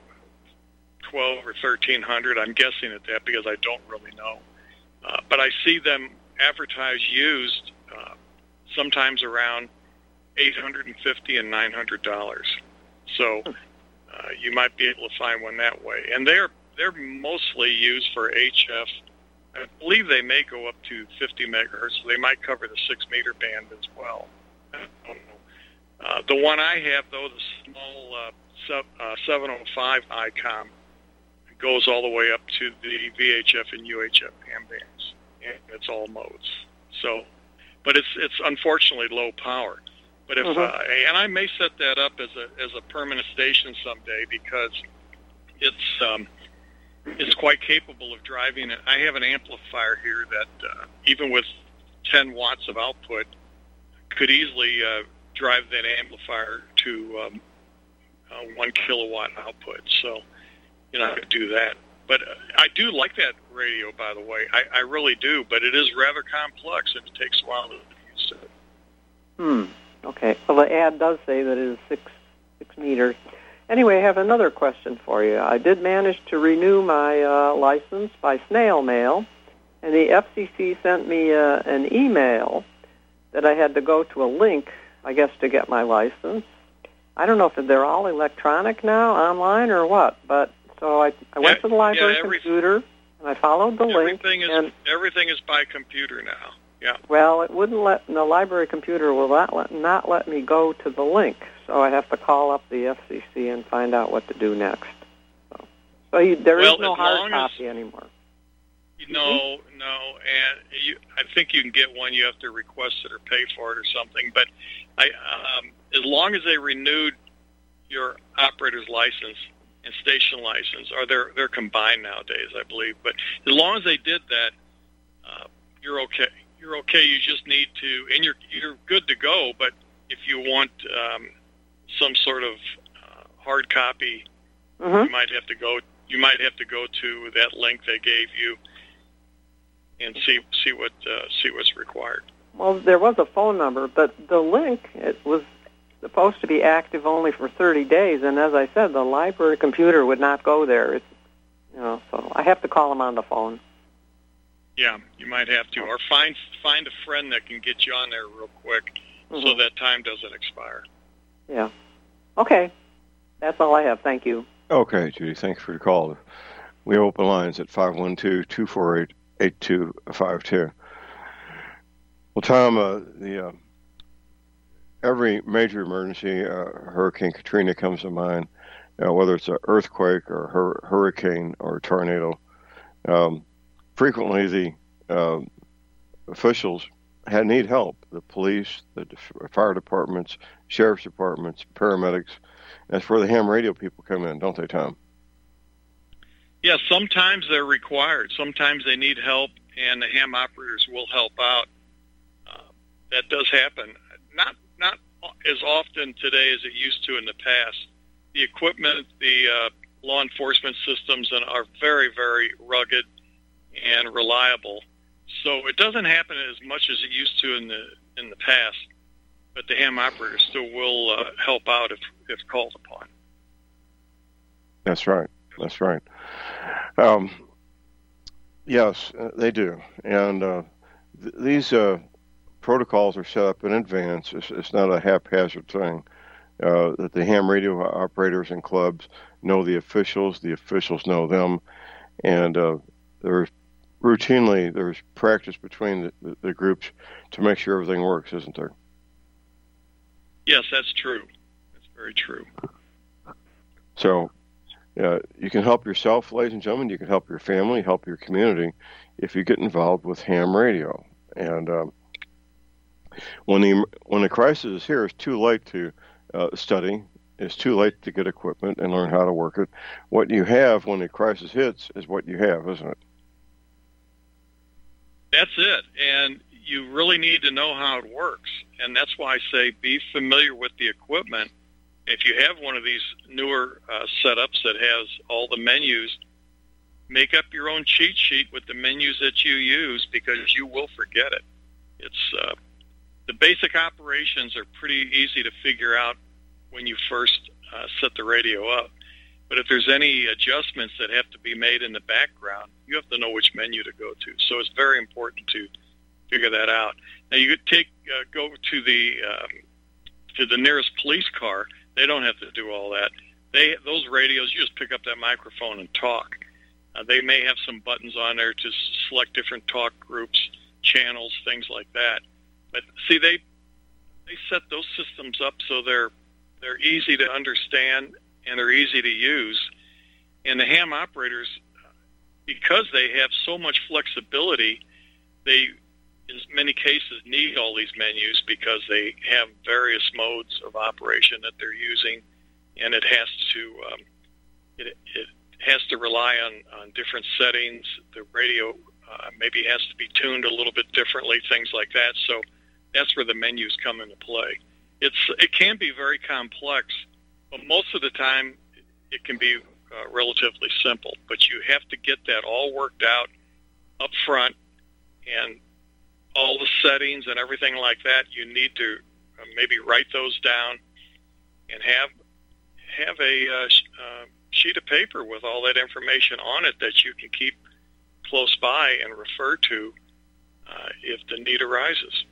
twelve or thirteen hundred. I'm guessing at that because I don't really know. Uh, but I see them advertised used uh, sometimes around eight hundred fifty and nine hundred dollars. So uh, you might be able to find one that way, and they're they're mostly used for H F. I believe they may go up to fifty megahertz. So they might cover the six meter band as well. I don't know. Uh, the one I have, though, the small uh, sub, uh, seven oh five I COM, goes all the way up to the V H F and U H F ham bands, and it's all modes. So, but it's it's unfortunately low power. But if uh-huh. uh, and I may set that up as a as a permanent station someday because it's um, it's quite capable of driving it. I have an amplifier here that uh, even with ten watts of output could easily uh, drive that amplifier to um, uh, one kilowatt output. So, you know, I could do that. But uh, I do like that radio, by the way. I, I really do. But it is rather complex, and it takes a while to get used to it. Hmm. Okay. Well, the ad does say that it is six six meters. Anyway, I have another question for you. I did manage to renew my uh, license by snail mail, and the F C C sent me uh, an email that I had to go to a link, I guess, to get my license. I don't know if they're all electronic now, online, or what, but so I, I went yeah, to the library yeah, every, computer, and I followed the everything link. Is, and, everything is by computer now, yeah. Well, it wouldn't let, the library computer will not let, not let me go to the link, so I have to call up the F C C and find out what to do next. So, so you, there well, is no hard copy as, anymore. No, no, and you, I think you can get one. You have to request it or pay for it or something. But I, um, as long as they renewed your operator's license and station license, or they're they're combined nowadays, I believe. But as long as they did that, uh, you're okay. You're okay. You just need to, and you're you're good to go. But if you want um, some sort of uh, hard copy, Mhm. you might have to go. You might have to go to that link they gave you and see see what uh, see what's required. Well, there was a phone number, but the link, it was supposed to be active only for thirty days, and as I said, the library computer would not go there. It's, you know, so I have to call them on the phone. Yeah, you might have to, or find find a friend that can get you on there real quick, so Mhm. that time doesn't expire. Yeah. Okay. That's all I have. Thank you. Okay, Judy, thanks for the call. We have open lines at five one two, two four eight, eight two five two. Well, Tom, uh, the uh, every major emergency, uh, Hurricane Katrina comes to mind, uh, whether it's an earthquake or hur- hurricane or a tornado. Um, frequently, the uh, officials had need help. The police, the def- fire departments, sheriff's departments, paramedics. That's where the ham radio people come in, don't they, Tom? Yeah, sometimes they're required. Sometimes they need help, and the ham operators will help out. Uh, that does happen. Not not as often today as it used to in the past. The equipment, the uh, law enforcement systems, and are very, very rugged and reliable. So it doesn't happen as much as it used to in the in the past. But the ham operators still will uh, help out if if called upon. That's right. That's right. Um, yes, uh, they do. And uh, th- these uh, protocols are set up in advance. It's, it's not a haphazard thing. Uh, that the ham radio operators and clubs know the officials, the officials know them, and uh, there's routinely there's practice between the, the, the groups to make sure everything works, isn't there? Yes, that's true. That's very true. So, uh, you can help yourself, ladies and gentlemen. You can help your family, help your community, if you get involved with ham radio. And um, when the when the crisis is here, it's too late to uh, study. It's too late to get equipment and learn how to work it. What you have when the crisis hits is what you have, isn't it? That's it. And you really need to know how it works. And that's why I say be familiar with the equipment. If you have one of these newer uh, setups that has all the menus, make up your own cheat sheet with the menus that you use, because you will forget it. It's uh, the basic operations are pretty easy to figure out when you first uh, set the radio up. But if there's any adjustments that have to be made in the background, you have to know which menu to go to. So it's very important to figure that out. Now you could take uh, go to the um, to the nearest police car. They don't have to do all that. They those radios, you just pick up that microphone and talk. Uh, they may have some buttons on there to select different talk groups, channels, things like that. But see, they they set those systems up so they're they're easy to understand and they're easy to use. And the ham operators, because they have so much flexibility, they in many cases need all these menus because they have various modes of operation that they're using, and it has to um, it, it has to rely on, on different settings. The radio uh, maybe has to be tuned a little bit differently, things like that. So that's where the menus come into play. It's it can be very complex, but most of the time it can be uh, relatively simple. But you have to get that all worked out up front, and all the settings and everything like that, you need to uh, maybe write those down and have have a uh, sh- uh, sheet of paper with all that information on it that you can keep close by and refer to uh, if the need arises.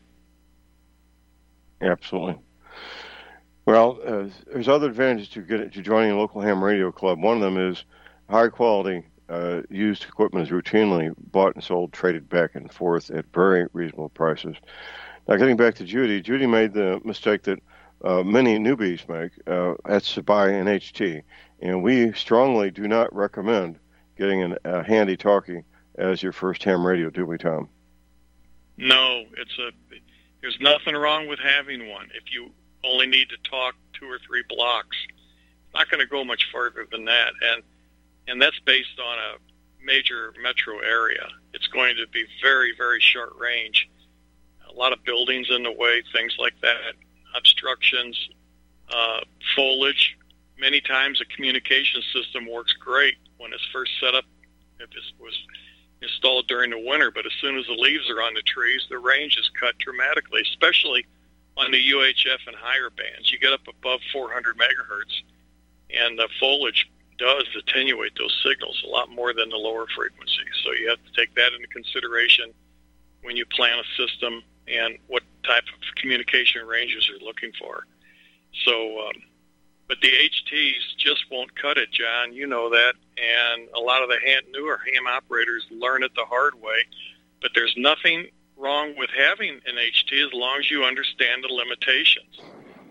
Absolutely. Well, uh, there's other advantages to get to joining a local ham radio club. One of them is high quality uh, used equipment is routinely bought and sold, traded back and forth at very reasonable prices. Now, getting back to Judy, Judy made the mistake that uh, many newbies make. Uh, that's to buy an H T, and we strongly do not recommend getting an, a handy talkie as your first ham radio, do we, Tom? No, it's a. There's nothing wrong with having one. If you only need to talk two or three blocks, it's not going to go much further than that. And and that's based on a major metro area. It's going to be very, very short range. A lot of buildings in the way, things like that, obstructions, uh, foliage. Many times a communication system works great when it's first set up, if it was installed during the winter, but as soon as the leaves are on the trees, the range is cut dramatically, especially on the U H F and higher bands. You get up above four hundred megahertz, and the foliage does attenuate those signals a lot more than the lower frequencies. So you have to take that into consideration when you plan a system and what type of communication ranges you're looking for. So, um, but the H Ts just won't cut it, John. You know that. And a lot of the ham, newer ham operators learn it the hard way. But there's nothing wrong with having an H T as long as you understand the limitations.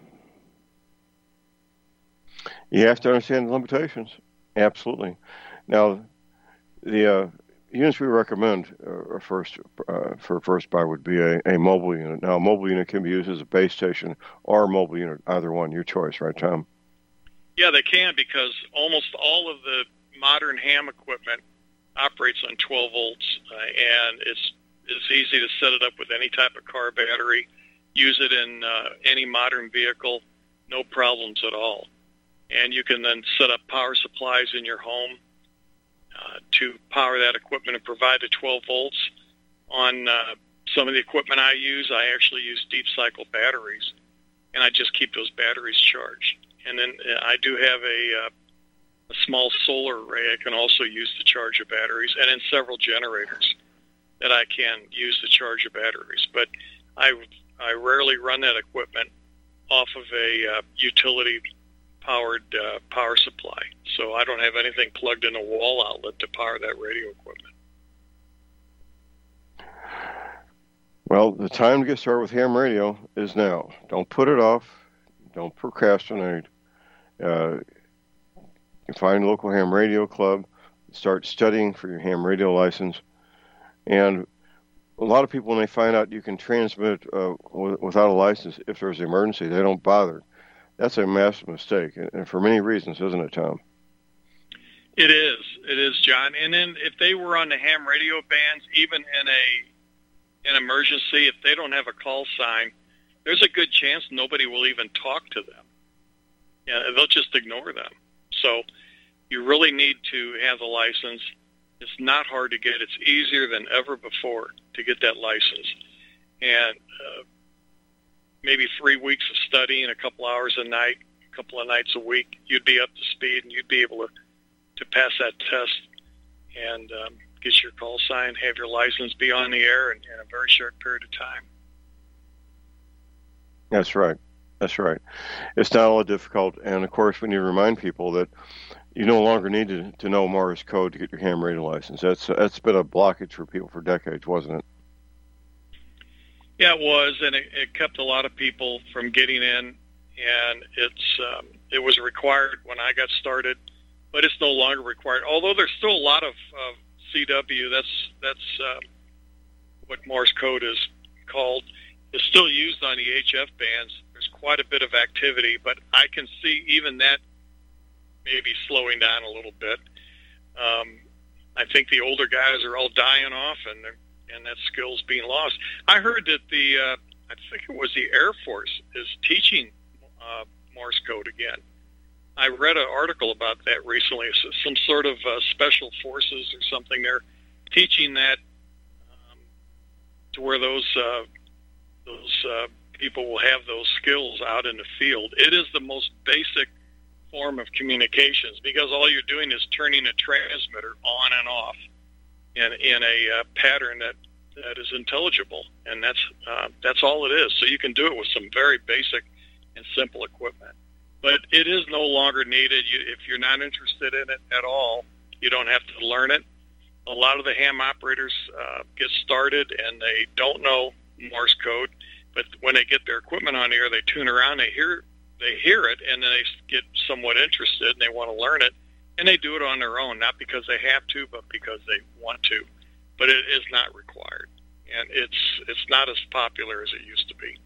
You have to understand the limitations. Absolutely. Now, the uh, units we recommend uh, first uh, for first buy would be a, a mobile unit. Now, a mobile unit can be used as a base station or a mobile unit, either one, your choice, right, Tom? Yeah, they can, because almost all of the modern ham equipment operates on twelve volts, uh, and it's it's easy to set it up with any type of car battery, use it in uh, any modern vehicle, no problems at all. And you can then set up power supplies in your home uh, to power that equipment and provide the twelve volts. On uh, some of the equipment I use, I actually use deep cycle batteries, and I just keep those batteries charged. And then uh, I do have a, uh, a small solar array I can also use to charge the batteries, and then several generators that I can use to charge the batteries. But I, I rarely run that equipment off of a uh, utility powered uh, power supply. So I don't have anything plugged in a wall outlet to power that radio equipment. Well, the time to get started with ham radio is now. Don't put it off. Don't procrastinate. Uh, you can find a local ham radio club. Start studying for your ham radio license. And a lot of people, when they find out you can transmit uh, w- without a license, if there's an emergency, they don't bother. That's a massive mistake, and for many reasons, isn't it, Tom? It is. It is, John. And then if they were on the ham radio bands, even in a an emergency, if they don't have a call sign, there's a good chance nobody will even talk to them. Yeah, they'll just ignore them. So you really need to have the license. It's not hard to get. It's easier than ever before to get that license. And uh, maybe three weeks of studying, a couple hours a night, a couple of nights a week, you'd be up to speed and you'd be able to, to pass that test and um, get your call sign, have your license, be on the air in, in a very short period of time. That's right. That's right. It's not all that difficult. And, of course, we need to remind people that you no longer need to, to know Morse code to get your ham radio license. That's That's been a blockage for people for decades, wasn't it? Yeah, it was, and it, it kept a lot of people from getting in, and it's um, it was required when I got started, but it's no longer required. Although there's still a lot of uh, C W, that's that's uh, what Morse code is called, is still used on the H F bands. There's quite a bit of activity, but I can see even that maybe slowing down a little bit. Um, I think the older guys are all dying off, and they're and that skill's being lost. I heard that the, uh, I think it was the Air Force, is teaching uh, Morse code again. I read an article about that recently. It's some sort of uh, special forces or something. They're teaching that um, to where those uh, those uh, people will have those skills out in the field. It is the most basic form of communications, because all you're doing is turning a transmitter on and off in, in a uh, pattern that, that is intelligible, and that's uh, that's all it is. So you can do it with some very basic and simple equipment. But it is no longer needed. You, if you're not interested in it at all, you don't have to learn it. A lot of the ham operators uh, get started, and they don't know Morse code, but when they get their equipment on air, they tune around, they hear they hear it, and then they get somewhat interested, and they want to learn it. And they do it on their own, not because they have to, but because they want to. But it is not required, and it's it's not as popular as it used to be.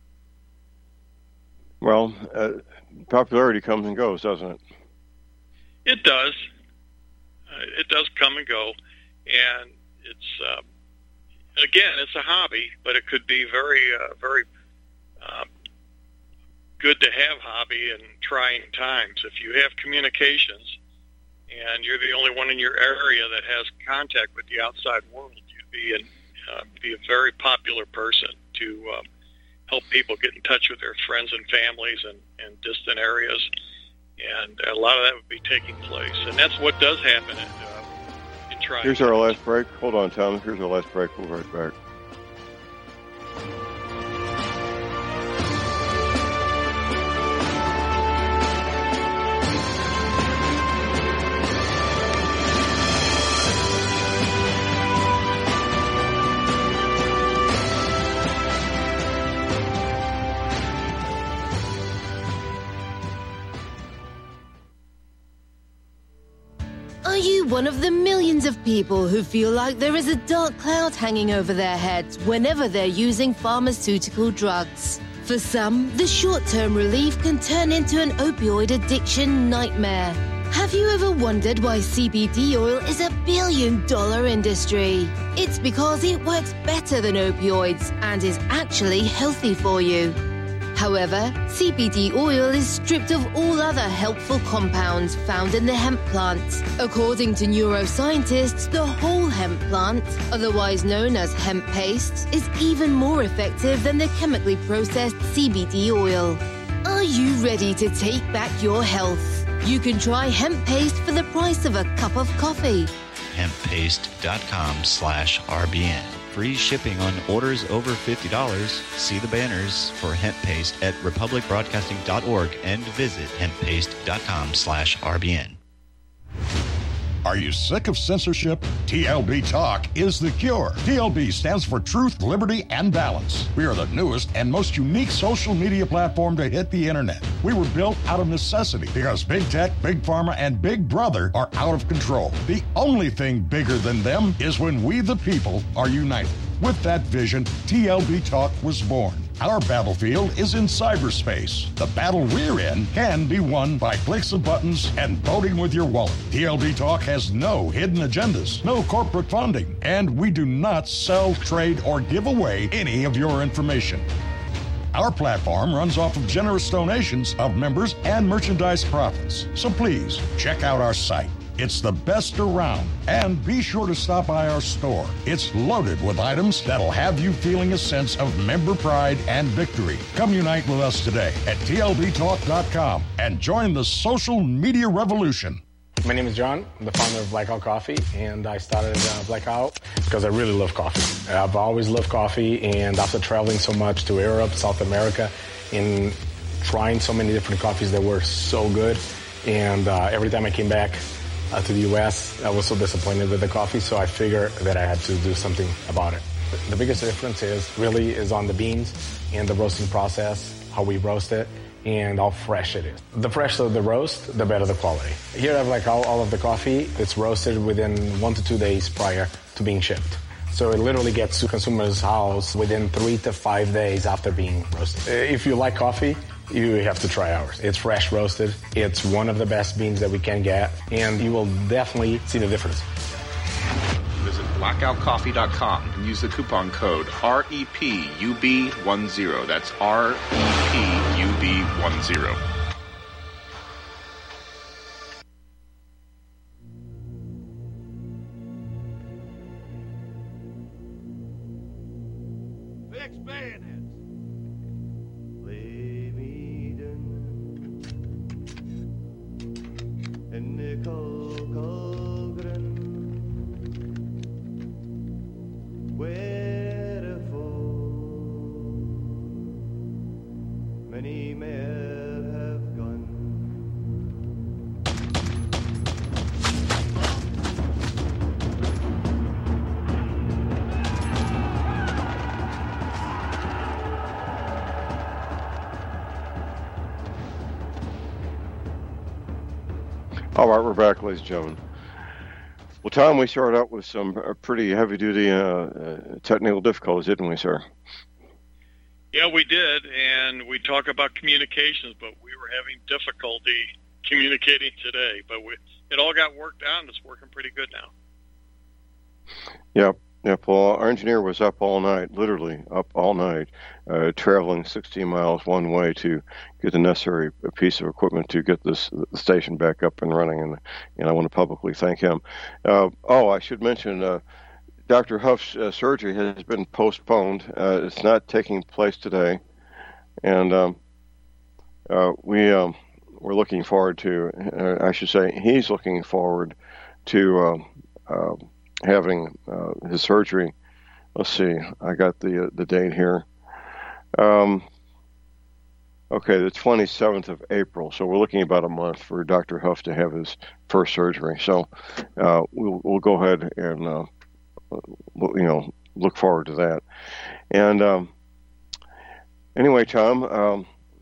Well, uh, popularity comes and goes, doesn't it? It does. Uh, it does come and go, and it's um, again, it's a hobby, but it could be very, uh, very um, good to have hobby in trying times. If you have communications and you're the only one in your area that has contact with the outside world, you'd be an, uh, be a very popular person to um, help people get in touch with their friends and families and, and distant areas. And a lot of that would be taking place. And that's what does happen in, uh, in trying. Here's our last break. Hold on, Tom. Here's our last break. We'll be right back. Are you one of the millions of people who feel like there is a dark cloud hanging over their heads whenever they're using pharmaceutical drugs? For some, the short-term relief can turn into an opioid addiction nightmare. Have you ever wondered why C B D oil is a billion-dollar industry? It's because it works better than opioids and is actually healthy for you. However, C B D oil is stripped of all other helpful compounds found in the hemp plant. According to neuroscientists, the whole hemp plant, otherwise known as hemp paste, is even more effective than the chemically processed C B D oil. Are you ready to take back your health? You can try hemp paste for the price of a cup of coffee. hemppaste.com slash RBN. Free shipping on orders over fifty dollars. See the banners for hemp paste at republic broadcasting dot org and visit hemppaste.com slash RBN. Are you sick of censorship? T L B Talk is the cure. T L B stands for Truth, Liberty, and Balance. We are the newest and most unique social media platform to hit the internet. We were built out of necessity because big tech, big pharma, and big brother are out of control. The only thing bigger than them is when we the people are united. With that vision, T L B Talk was born. Our battlefield is in cyberspace. The battle we're in can be won by clicks of buttons and voting with your wallet. T L B Talk has no hidden agendas, no corporate funding, and we do not sell, trade, or give away any of your information. Our platform runs off of generous donations of members and merchandise profits. So please, check out our site. It's the best around. And be sure to stop by our store. It's loaded with items that'll have you feeling a sense of member pride and victory. Come unite with us today at T L B talk dot com and join the social media revolution. My name is John. I'm the founder of Blackout Coffee, and I started uh, Blackout because I really love coffee. I've always loved coffee, and after traveling so much to Europe, South America, and trying so many different coffees that were so good, and uh, every time I came back uh, to the U S, I was so disappointed with the coffee, so I figured that I had to do something about it. The biggest difference is really is on the beans and the roasting process, how we roast it, and how fresh it is. The fresher the roast, the better the quality. Here I have like all, all of the coffee. It's roasted within one to two days prior to being shipped. So it literally gets to consumer's house within three to five days after being roasted. If you like coffee, you have to try ours. It's fresh roasted. It's one of the best beans that we can get, and you will definitely see the difference. Visit blackout coffee dot com and use the coupon code R E P U B ten. That's R E P U B ten. Fix bayonets. Lay me down in the cold, cold ground, where for many men have gone. All right, we're back, ladies and gentlemen. Well, Tom, we started out with some uh, pretty heavy-duty uh, uh, technical difficulties, didn't we, sir? Yeah, we did, and we talk about communications, but we were having difficulty communicating today. But we, it all got worked out, and it's working pretty good now. Yep. Yep. Well, our engineer was up all night, literally up all night, uh, traveling sixteen miles one way to get the necessary piece of equipment to get this the station back up and running. And and I want to publicly thank him. Uh, oh, I should mention uh, Doctor Huff's uh, surgery has been postponed. Uh, it's not taking place today, and um, uh, we um, we're looking forward to. Uh, I should say he's looking forward to. Uh, uh, having uh, his surgery. Let's see, I got the uh, the date here. Um, okay, the twenty-seventh of April. So we're looking about a month for Doctor Huff to have his first surgery. So uh, we'll we'll go ahead and uh, you know look forward to that. And um, anyway, Tom, um,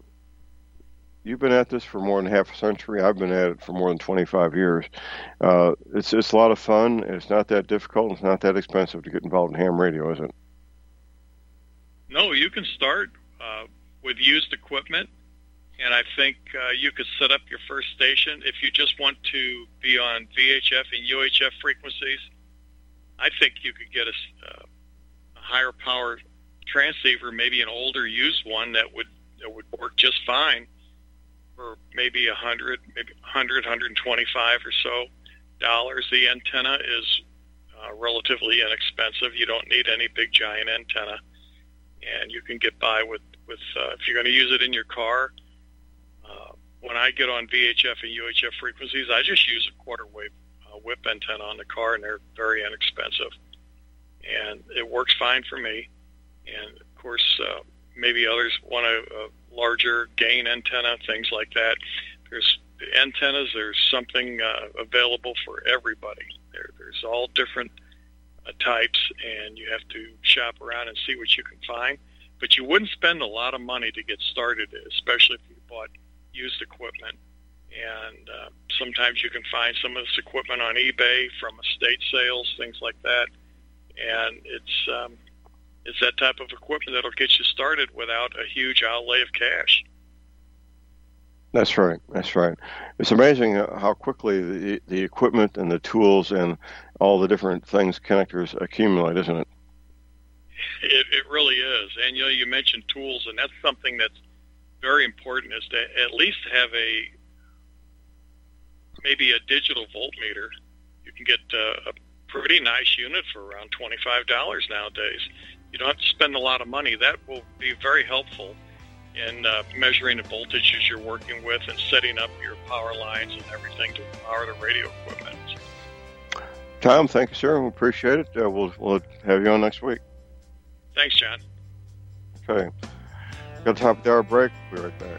you've been at this for more than half a century. I've been at it for more than twenty-five years. Uh, it's it's a lot of fun. It's not that difficult. It's not that expensive to get involved in ham radio, is it? No, you can start uh, with used equipment, and I think uh, you could set up your first station if you just want to be on V H F and U H F frequencies. I think you could get a, uh, a higher power transceiver, maybe an older used one that would that would work just fine. For maybe a hundred, maybe a hundred, hundred twenty-five or so dollars. The antenna is uh, relatively inexpensive. You don't need any big giant antenna, and you can get by with with uh, if you're going to use it in your car. Uh, when I get on V H F and U H F frequencies, I just use a quarter wave uh, whip antenna on the car, and they're very inexpensive, and it works fine for me. And of course, uh, maybe others want a, a larger gain antenna, things like that. There's the antennas. There's something uh, available for everybody. There, there's all different uh, types, and you have to shop around and see what you can find. But you wouldn't spend a lot of money to get started, especially if you bought used equipment. And uh, sometimes you can find some of this equipment on eBay from estate sales, things like that. And it's um, It's that type of equipment that'll get you started without a huge outlay of cash. That's right. That's right. It's amazing how quickly the, the equipment and the tools and all the different things connectors accumulate, isn't it? It, it really is. And, you know, you mentioned tools, and that's something that's very important, is to at least have a maybe a digital voltmeter. You can get uh, a pretty nice unit for around twenty-five dollars nowadays. You don't have to spend a lot of money. That will be very helpful in uh, measuring the voltages you're working with and setting up your power lines and everything to power the radio equipment. Tom, thank you, sir. We appreciate it. Uh, we'll, we'll have you on next week. Thanks, John. Okay. Got a top of the hour break. We'll be right back.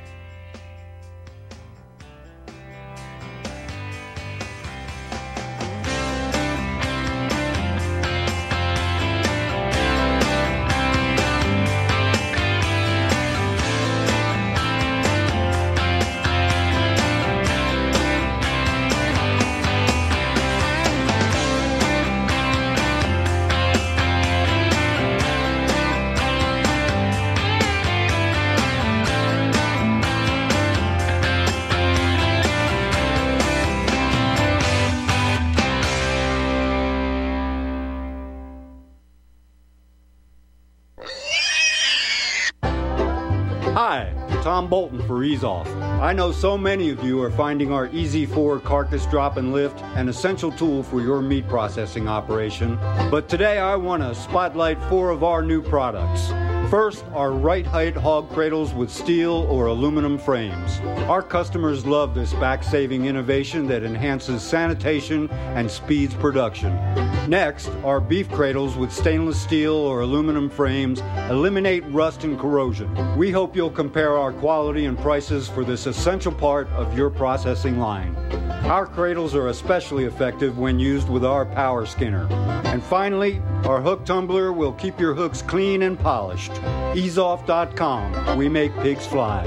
Tom Bolton for Ease Off. I know so many of you are finding our E Z four carcass drop and lift an essential tool for your meat processing operation. But today I want to spotlight four of our new products. First, our right height hog cradles with steel or aluminum frames. Our customers love this back-saving innovation that enhances sanitation and speeds production. Next, our beef cradles with stainless steel or aluminum frames eliminate rust and corrosion. We hope you'll compare our quality and prices for this essential part of your processing line. Our cradles are especially effective when used with our power skinner. And finally, our hook tumbler will keep your hooks clean and polished. ease off dot com. We make pigs fly.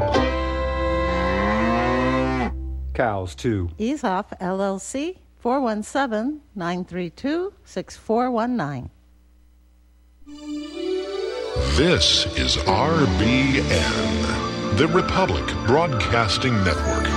Cows, too. Ease Off, L L C, four one seven, nine three two, six four one nine. This is R B N, the Republic Broadcasting Network.